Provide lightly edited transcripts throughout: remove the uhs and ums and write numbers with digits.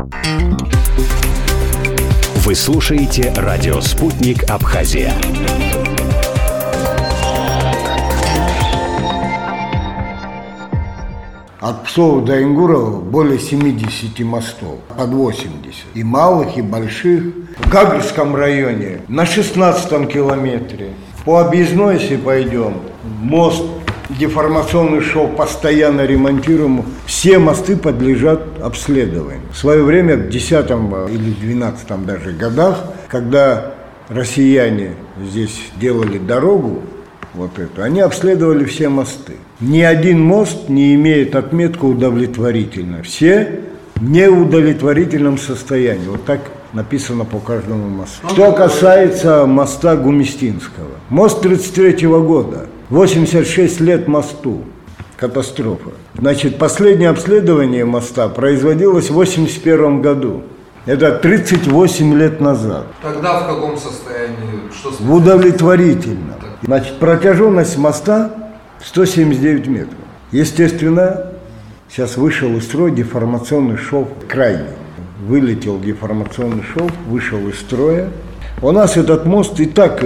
Вы слушаете радио «Спутник Абхазия». От Псова до Ингурова более 70 мостов, под 80. И малых, и больших. В Гагрском районе на 16-м километре. По объездной, если пойдем, мост, деформационный шов постоянно ремонтируем. Все мосты подлежат обследованию. В свое время, в 10-м или 12-м даже годах, когда россияне здесь делали дорогу, вот эту, они обследовали все мосты. Ни один мост не имеет отметку удовлетворительно. Все в неудовлетворительном состоянии. Вот так написано по каждому мосту. Что касается моста Гумистинского. Мост 1933 года. 86 лет мосту. Катастрофа. Значит, последнее обследование моста производилось в 1981 году. Это 38 лет назад. Тогда в каком состоянии? В удовлетворительном. Значит, протяженность моста 179 метров. Естественно, сейчас вышел из строя деформационный шов крайний. Вылетел деформационный шов, вышел из строя. У нас этот мост и так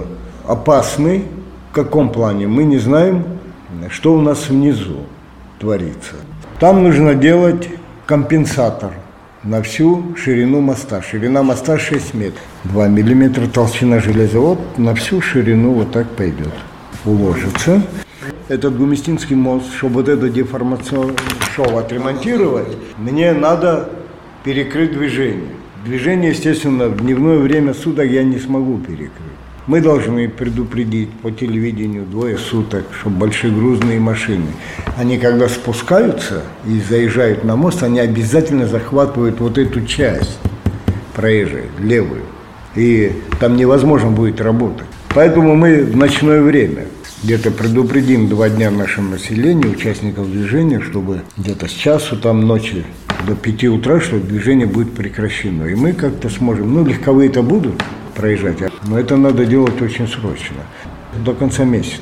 опасный. В каком плане? Мы не знаем, что у нас внизу творится. Там нужно делать компенсатор на всю ширину моста. Ширина моста 6 метров. 2 миллиметра толщина железа. Вот на всю ширину вот так пойдет. Уложится. Этот Гумистинский мост, чтобы вот это деформационный шов отремонтировать, мне надо перекрыть движение. Движение, естественно, в дневное время суток я не смогу перекрыть. Мы должны предупредить по телевидению 2 суток, чтобы большие грузные машины, они когда спускаются и заезжают на мост, они обязательно захватывают вот эту часть проезжей, левую. И там невозможно будет работать. Поэтому мы в ночное время где-то предупредим 2 дня нашему населению, участников движения, чтобы где-то с часу там ночи до 5 утра, чтобы движение будет прекращено. И мы как-то сможем, легковые-то будут проезжать, но это надо делать очень срочно, до конца месяца.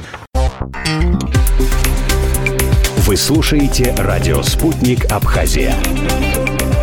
Вы слушаете радио «Спутник Абхазия».